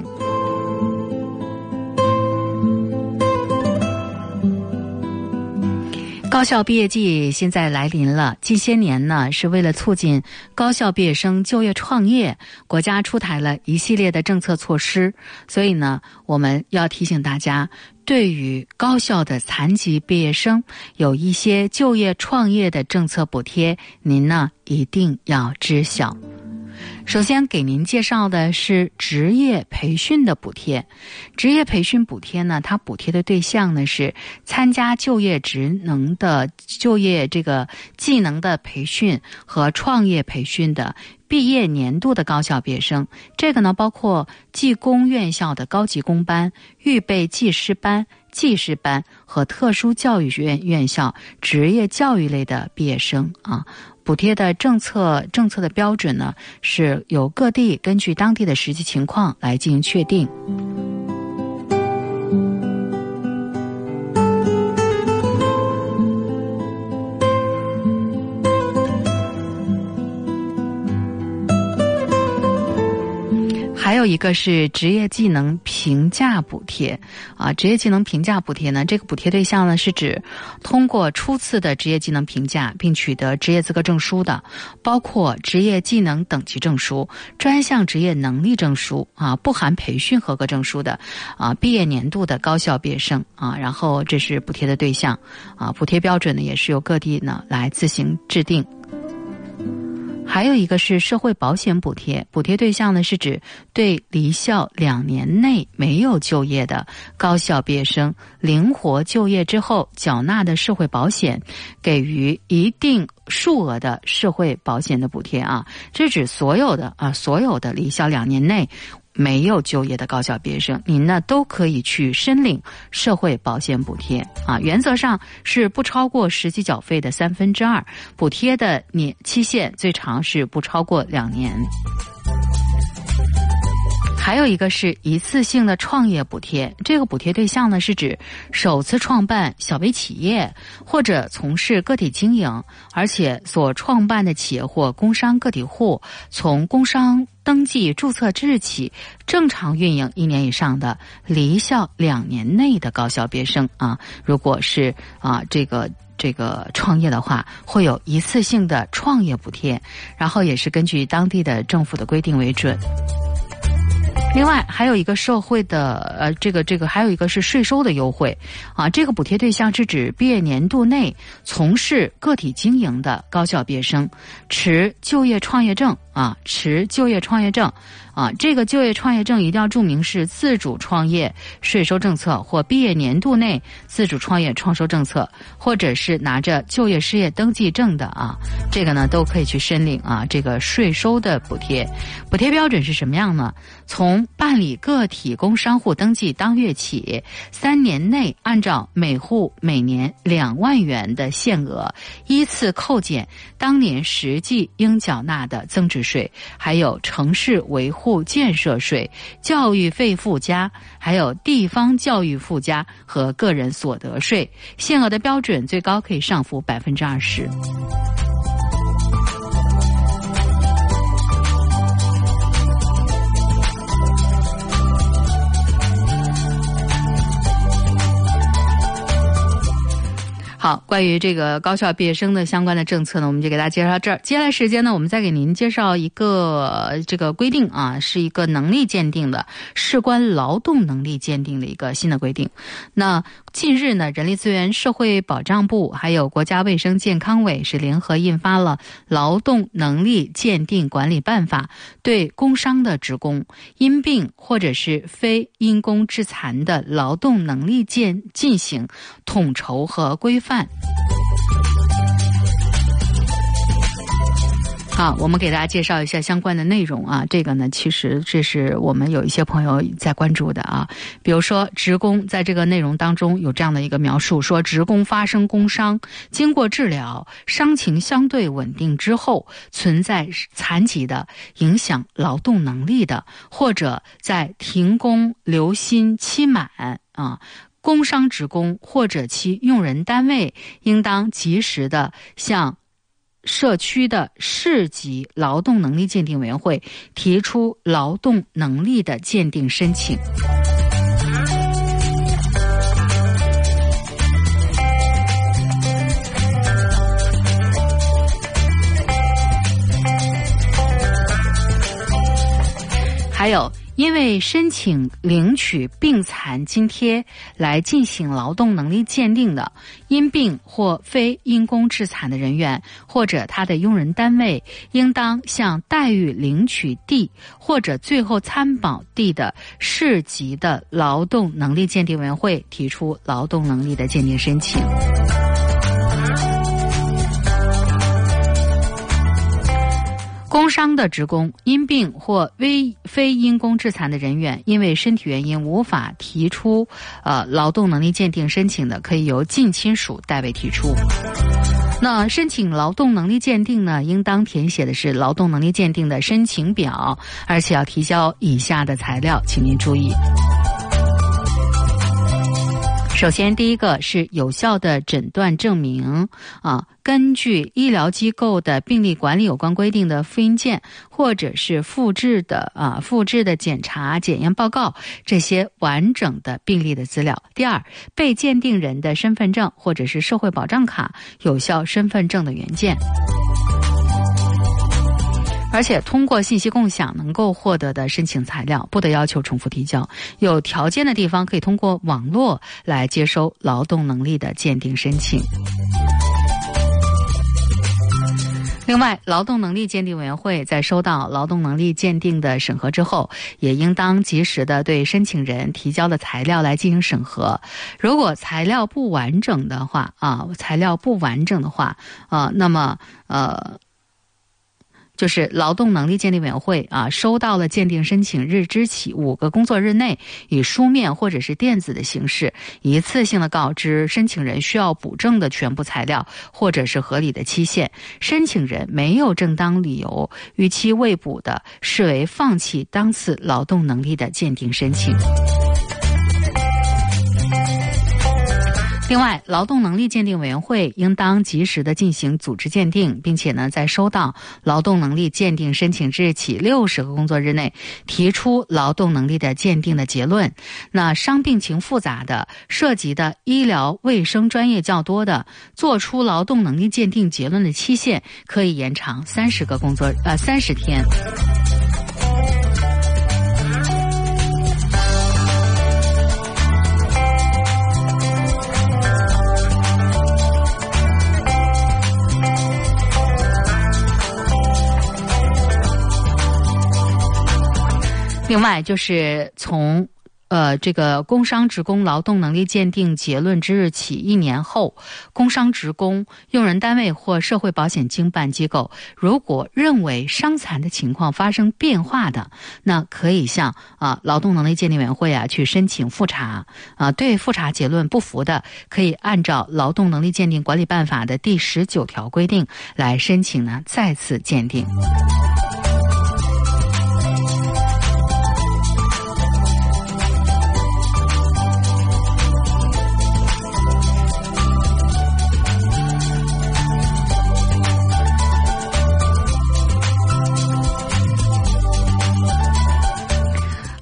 A: 高校毕业季现在来临了，近些年呢，是为了促进高校毕业生就业创业，国家出台了一系列的政策措施。所以呢，我们要提醒大家，对于高校的残疾毕业生有一些就业创业的政策补贴，您呢一定要知晓。首先给您介绍的是职业培训的补贴。职业培训补贴呢，它补贴的对象呢是参加就业职能的就业这个技能的培训和创业培训的毕业年度的高校毕业生。这个呢包括技工院校的高级工班、预备技师班、技师班和特殊教育院院校职业教育类的毕业生啊。补贴的政策政策的标准呢，是由各地根据当地的实际情况来进行确定。还有一个是职业技能评价补贴啊，职业技能评价补贴呢，这个补贴对象呢是指通过初次的职业技能评价并取得职业资格证书的，包括职业技能等级证书、专项职业能力证书啊，不含培训合格证书的啊，毕业年度的高校毕业生啊，然后这是补贴的对象啊，补贴标准呢也是由各地呢来自行制定。还有一个是社会保险补贴，补贴对象呢是指对离校两年内没有就业的高校毕业生，灵活就业之后缴纳的社会保险，给予一定数额的社会保险的补贴啊，这指所有的啊所有的离校两年内没有就业的高校毕业生，您呢都可以去申领社会保险补贴啊，原则上是不超过实际缴费的三分之二，补贴的年期限最长是不超过两年。还有一个是一次性的创业补贴，这个补贴对象呢是指首次创办小微企业或者从事个体经营，而且所创办的企业或工商个体户从工商登记注册之日起正常运营一年以上的离校两年内的高校毕业生啊，如果是啊这个这个创业的话，会有一次性的创业补贴，然后也是根据当地的政府的规定为准。另外还有一个社会的呃，这个这个还有一个是税收的优惠啊，这个补贴对象是指毕业年度内从事个体经营的高校毕业生，持就业创业证啊，持就业创业证啊，这个就业创业证一定要注明是自主创业税收政策或毕业年度内自主创业创收政策，或者是拿着就业失业登记证的啊，这个呢都可以去申领啊这个税收的补贴。补贴标准是什么样呢？从办理个体工商户登记当月起，三年内按照每户每年两万元的限额，依次扣减当年实际应缴纳的增值税，还有城市维护建设税、教育费附加，还有地方教育附加和个人所得税，限额的标准最高可以上浮百分之二十。好， 好，关于这个高校毕业生的相关的政策呢，我们就给大家介绍到这儿。接下来时间呢，我们再给您介绍一个这个规定啊，是一个能力鉴定的事关劳动能力鉴定的一个新的规定。那近日呢，人力资源社会保障部还有国家卫生健康委是联合印发了《劳动能力鉴定管理办法》，对工伤的职工因病或者是非因工致残的劳动能力鉴进行统筹和规范。好，我们给大家介绍一下相关的内容啊。这个呢，其实这是我们有一些朋友在关注的啊。比如说，职工在这个内容当中有这样的一个描述，说职工发生工伤，经过治疗，伤情相对稳定之后，存在残疾的、影响劳动能力的，或者在停工留薪期满啊。工伤职工或者其用人单位应当及时的向社区的市级劳动能力鉴定委员会提出劳动能力的鉴定申请。还有因为申请领取病残津贴来进行劳动能力鉴定的，因病或非因工致残的人员或者他的用人单位，应当向待遇领取地或者最后参保地的市级的劳动能力鉴定委员会提出劳动能力的鉴定申请。工伤的职工因病或非非因工致残的人员，因为身体原因无法提出呃劳动能力鉴定申请的，可以由近亲属代为提出。那申请劳动能力鉴定呢，应当填写的是劳动能力鉴定的申请表，而且要提交以下的材料，请您注意。首先，第一个是有效的诊断证明啊，根据医疗机构的病例管理有关规定的复印件，或者是复制的啊复制的检查检验报告，这些完整的病例的资料。第二，被鉴定人的身份证或者是社会保障卡、有效身份证的原件。而且通过信息共享能够获得的申请材料不得要求重复提交，有条件的地方可以通过网络来接收劳动能力的鉴定申请。另外，劳动能力鉴定委员会在收到劳动能力鉴定的审核之后，也应当及时的对申请人提交的材料来进行审核。如果材料不完整的话啊，材料不完整的话啊，那么呃。就是劳动能力鉴定委员会啊，收到了鉴定申请日之起五个工作日内，以书面或者是电子的形式，一次性的告知申请人需要补正的全部材料，或者是合理的期限。申请人没有正当理由逾期未补的，视为放弃当次劳动能力的鉴定申请。另外，劳动能力鉴定委员会应当及时的进行组织鉴定，并且呢，在收到劳动能力鉴定申请日起六十个工作日内提出劳动能力的鉴定的结论。那伤病情复杂的、涉及的医疗卫生专业较多的，做出劳动能力鉴定结论的期限可以延长三十个工作呃三十天。另外，就是从呃这个工伤职工劳动能力鉴定结论之日起一年后，工伤职工用人单位或社会保险经办机构如果认为伤残的情况发生变化的，那可以向啊劳动能力鉴定委员会啊去申请复查啊。对复查结论不服的，可以按照劳动能力鉴定管理办法的第十九条规定来申请呢再次鉴定。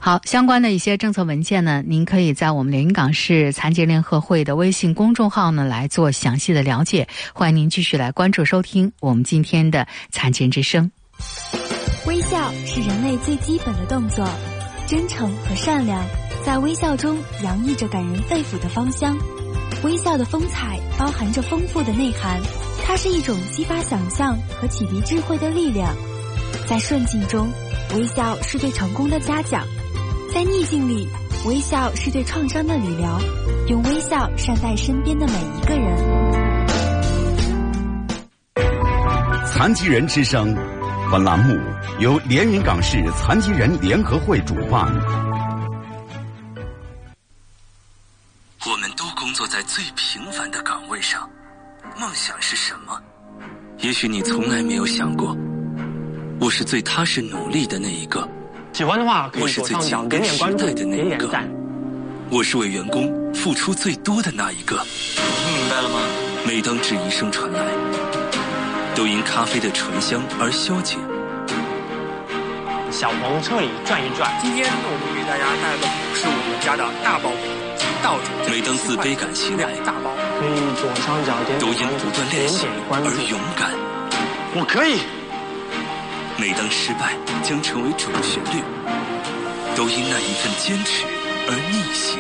A: 好，相关的一些政策文件呢，您可以在我们连云港市残疾联合会的微信公众号呢来做详细的了解。欢迎您继续来关注收听我们今天的残疾人之声。
X: 微笑是人类最基本的动作，真诚和善良在微笑中洋溢着感人肺腑的芳香。微笑的风采包含着丰富的内涵，它是一种激发想象和启迪智慧的力量。在顺境中，微笑是对成功的嘉奖；在逆境里，微笑是对创伤的理疗。用微笑善待身边的每一个人。
E: 残疾人之声，本栏目由连云港市残疾人联合会主办。
D: 我们都工作在最平凡的岗位上，梦想是什么？也许你从来没有想过，我是最踏实努力的那一个。
F: 喜欢的话可以左上角点点关注，点点赞。
D: 我是为员工付出最多的那一个。
F: 你明白了吗？
D: 每当质疑声传来，都因咖啡的醇香而消解。
F: 小鹏车里转一转。
G: 今天我们给大家带来的是我们家的大包道主。
D: 每当自卑感袭来，
F: 大包可以左上角点
D: 都因不断练习而勇敢。
F: 我可以。
D: 每当失败将成为主旋律，都因那一份坚持而逆袭。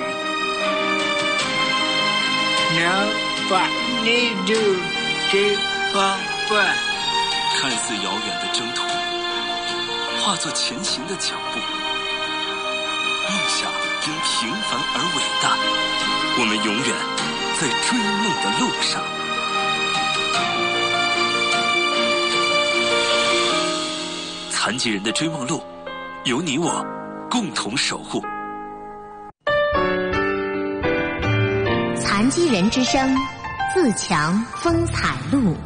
G: Now what need to give up？
D: 看似遥远的征途，化作前行的脚步。梦想因平凡而伟大，我们永远在追梦的路上。残疾人的追梦路，由你我共同守护。
H: 残疾人之声，自强风采路。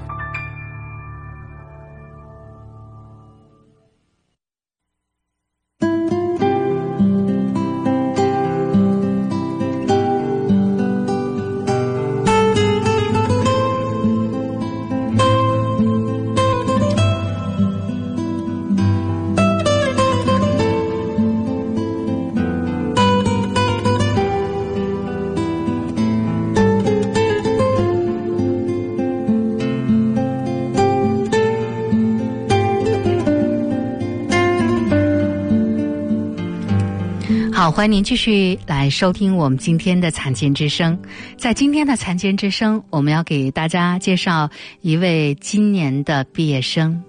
A: 好，欢迎您继续来收听我们今天的残疾人之声。在今天的残疾人之声，我们要给大家介绍一位今年的毕业生。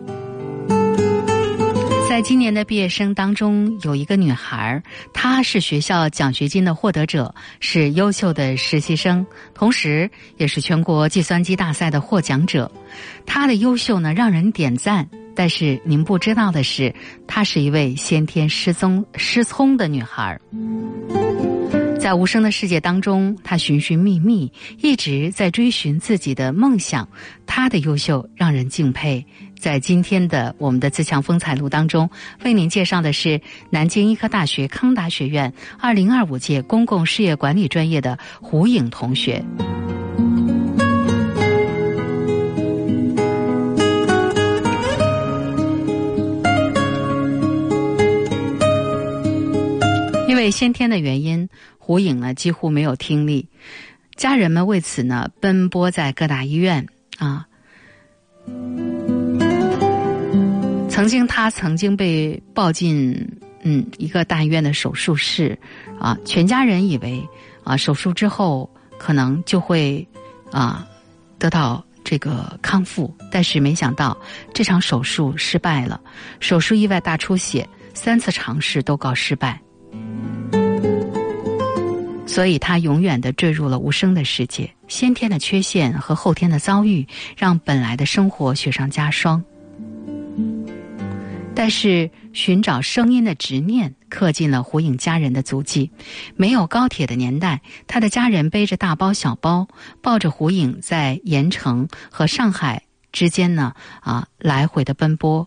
A: 在今年的毕业生当中，有一个女孩，她是学校奖学金的获得者，是优秀的实习生，同时也是全国计算机大赛的获奖者。她的优秀呢，让人点赞。但是您不知道的是，她是一位先天失踪失聪的女孩。在无声的世界当中，她寻寻觅觅，一直在追寻自己的梦想。她的优秀让人敬佩。在今天的我们的自强风采录当中，为您介绍的是南京医科大学康达学院二零二五届公共事业管理专业的胡颖同学。因为先天的原因，胡颖呢几乎没有听力，家人们为此呢奔波在各大医院啊。曾经他曾经被抱进嗯一个大医院的手术室啊，全家人以为啊手术之后可能就会啊得到这个康复，但是没想到这场手术失败了，手术意外大出血，三次尝试都告失败。所以他永远地坠入了无声的世界，先天的缺陷和后天的遭遇让本来的生活雪上加霜。但是寻找声音的执念刻进了胡颖家人的足迹。没有高铁的年代，他的家人背着大包小包，抱着胡颖在盐城和上海之间呢啊来回的奔波。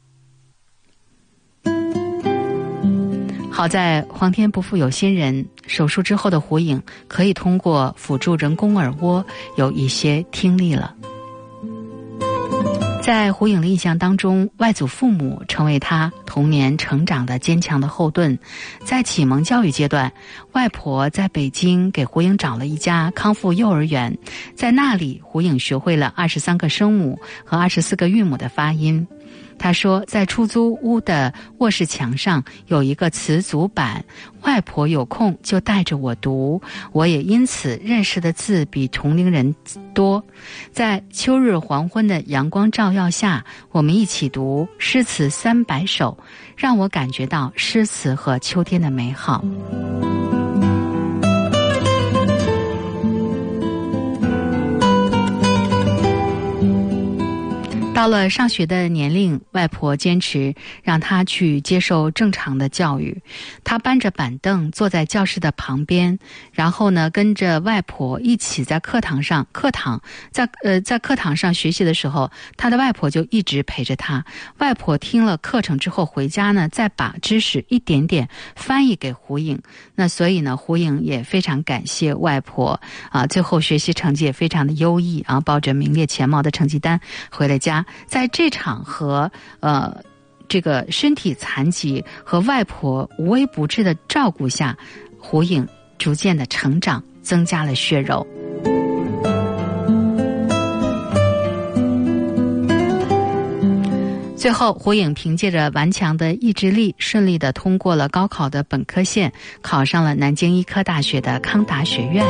A: 好在皇天不负有心人，手术之后的胡颖可以通过辅助人工耳蜗有一些听力了。在在胡颖的印象当中，外祖父母成为他童年成长的坚强的后盾。在启蒙教育阶段，外婆在北京给胡颖找了一家康复幼儿园，在那里胡颖学会了二十三个声母和二十四个韵母的发音。他说，在出租屋的卧室墙上有一个词组板，外婆有空就带着我读，我也因此认识的字比同龄人多。在秋日黄昏的阳光照耀下，我们一起读诗词三百首，让我感觉到诗词和秋天的美好。到了上学的年龄，外婆坚持让他去接受正常的教育。他搬着板凳坐在教室的旁边，然后呢，跟着外婆一起在课堂上课堂在呃在课堂上学习的时候，他的外婆就一直陪着他。外婆听了课程之后回家呢，再把知识一点点翻译给胡颖。那所以呢，胡颖也非常感谢外婆啊，最后学习成绩也非常的优异啊，抱着名列前茅的成绩单回了家。在这场和呃这个身体残疾和外婆无微不至的照顾下，胡颖逐渐的成长，增加了血肉。最后，胡颖凭借着顽强的意志力，顺利地通过了高考的本科线，考上了南京医科大学的康达学院。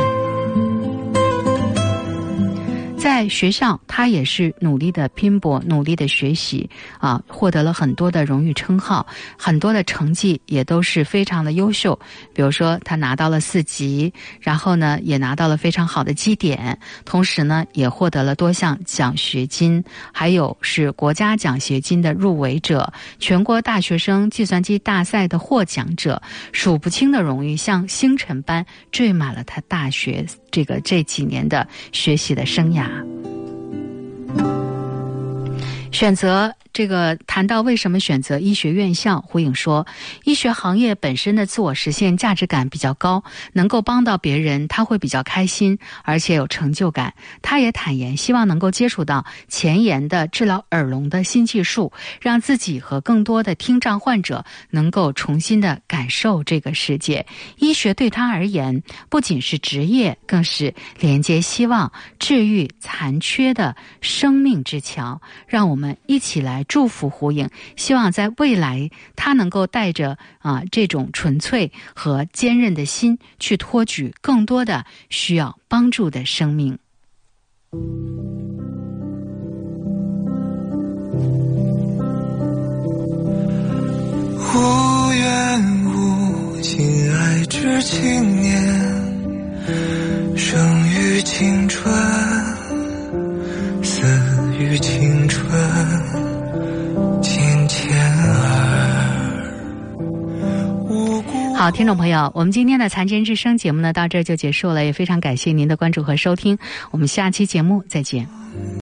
A: 在学校，他也是努力的拼搏，努力的学习啊，获得了很多的荣誉称号，很多的成绩也都是非常的优秀。比如说，他拿到了四级，然后呢，也拿到了非常好的绩点，同时呢，也获得了多项奖学金，还有是国家奖学金的入围者，全国大学生计算机大赛的获奖者，数不清的荣誉像星辰般缀满了他大学这个这几年的学习的生涯。选择这个谈到为什么选择医学院校，胡颖说，医学行业本身的自我实现价值感比较高，能够帮到别人，他会比较开心，而且有成就感。他也坦言希望能够接触到前沿的治疗耳聋的新技术，让自己和更多的听障患者能够重新的感受这个世界。医学对他而言，不仅是职业，更是连接希望、治愈残缺的生命之桥。让我们一起来祝福胡颖，希望在未来他能够带着啊这种纯粹和坚韧的心，去托举更多的需要帮助的生命。
I: 无缘无亲爱之青年，生于青春，死于青春，金钱儿。
A: 好，听众朋友，我们今天的残疾人之声节目呢，到这儿就结束了，也非常感谢您的关注和收听，我们下期节目再见。